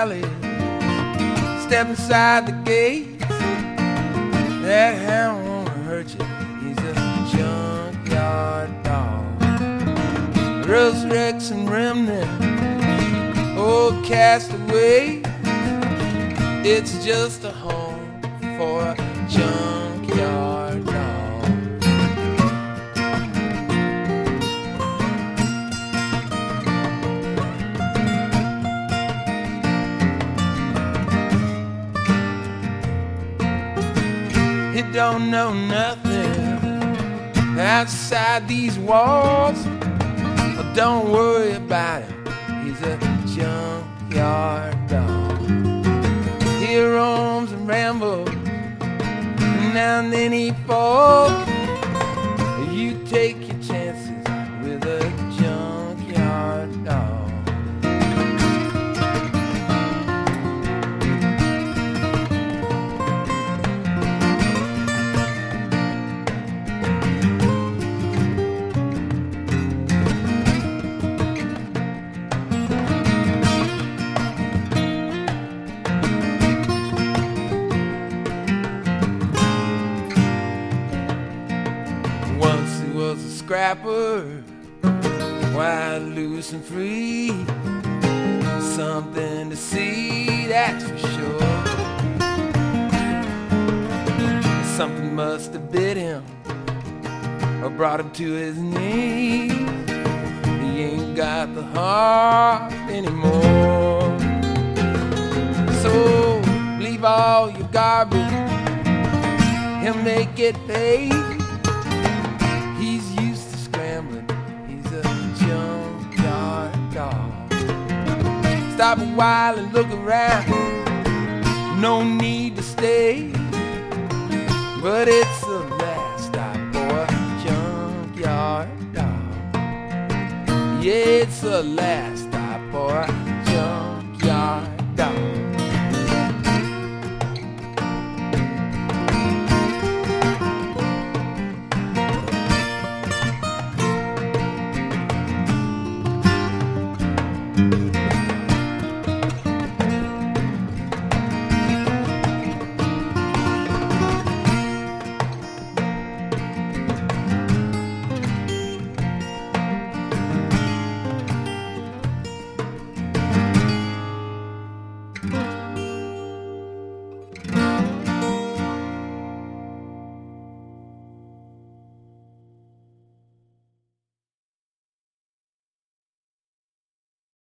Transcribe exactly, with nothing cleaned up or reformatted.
alley, step inside the gate. That hound won't hurt you, he's a junkyard dog. Rust wrecks and remnant, old castaway. It's just a home for a junkyard dog. It don't know nothing outside these walls. Oh, don't worry about him, he's a junkyard dog. He roams and rambles, and now and then he falls. You take your chances with a junkyard dog. Scrapper, wild, loose and free. Something to see, that's for sure. Something must have bit him or brought him to his knees. He ain't got the heart anymore. So leave all your garbage, he'll make it pay. Stop a while and look around, no need to stay. But it's the last stop for a junkyard dog. Yeah, it's the last stop for a